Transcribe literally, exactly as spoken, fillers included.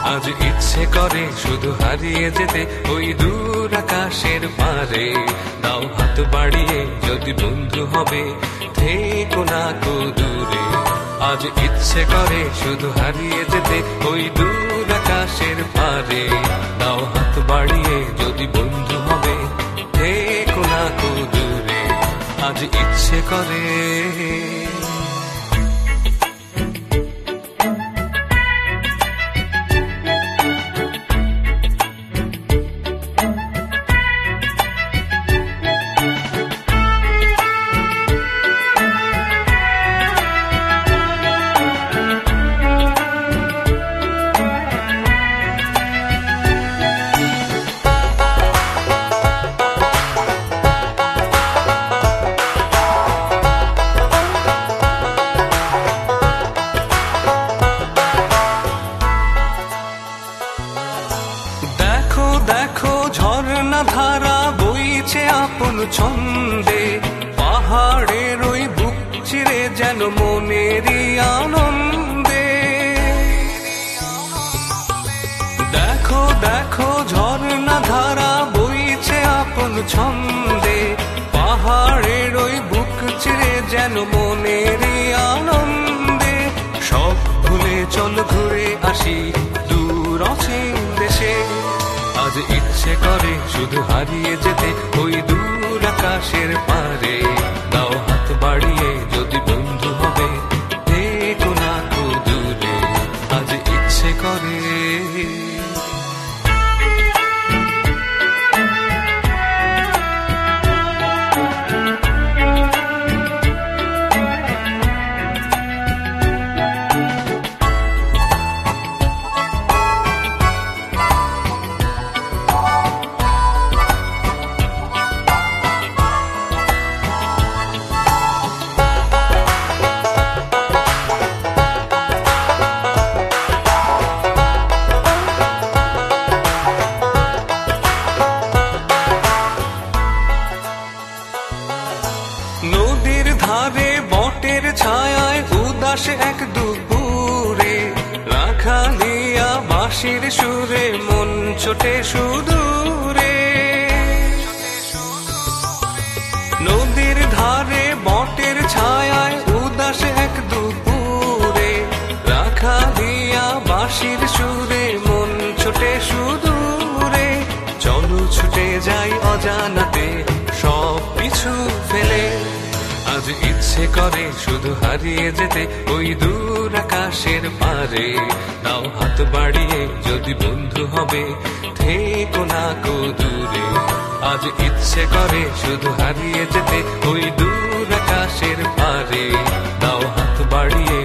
আজ ইচ্ছে করে শুধু হারিয়ে যেতে ওই দূর আকাশের পারে। দাও হাত বাড়িয়ে যদি বন্ধু হবে, থেকো না কো দূরে। আজ ইচ্ছে করে শুধু হারিয়ে যেতে ওই দূর আকাশের পারে। দাও হাত বাড়িয়ে যদি বন্ধু হবে, থেকো না কো দূরে। আজ ইচ্ছে করে দেখো ঝর্ণা ধারা বইছে আপন ছন্দে। পাহাড়ের ওই বুক চিরে যেন মনেরই আনন্দে। দেখো দেখো ঝর্ণা ধারা বইছে আপন ছন্দে। পাহাড়ের ওই বুক চিরে যেন মনেরই আনন্দে। সব ভুলে চল ঘুরে আসি দূর অসীম দেশে। আজ ইচ্ছে করে শুধু হারিয়ে যেতে ওই দূর আকাশের পারে। দাও হাত বাড়িয়ে যদি বন্ধু হবে, থেকো না কো দূরে। আজ ইচ্ছে করে নদীর ধারে বটের ছায়ায় উদাস এক দুপুরে। রাখা দিয়া বাঁশির সুরে মন ছোটে সুদূরে। নদীর ধারে বটের ছায়ায় উদাস এক দুপুরে। রাখা দিয়া বাঁশির সুরে মন ছোটে সুদূরে। চলো ছুটে যাই অজানাতে সব পিছু ফেলে। আজ ইচ্ছে করে শুধু হারিয়ে যেতে ওই দূর আকাশের পারে। দাও হাত বাড়িয়ে যদি বন্ধু হবে, থেকো না কো দূরে। আজ ইচ্ছে করে শুধু হারিয়ে যেতে ওই দূর আকাশের পারে। দাও হাত বাড়িয়ে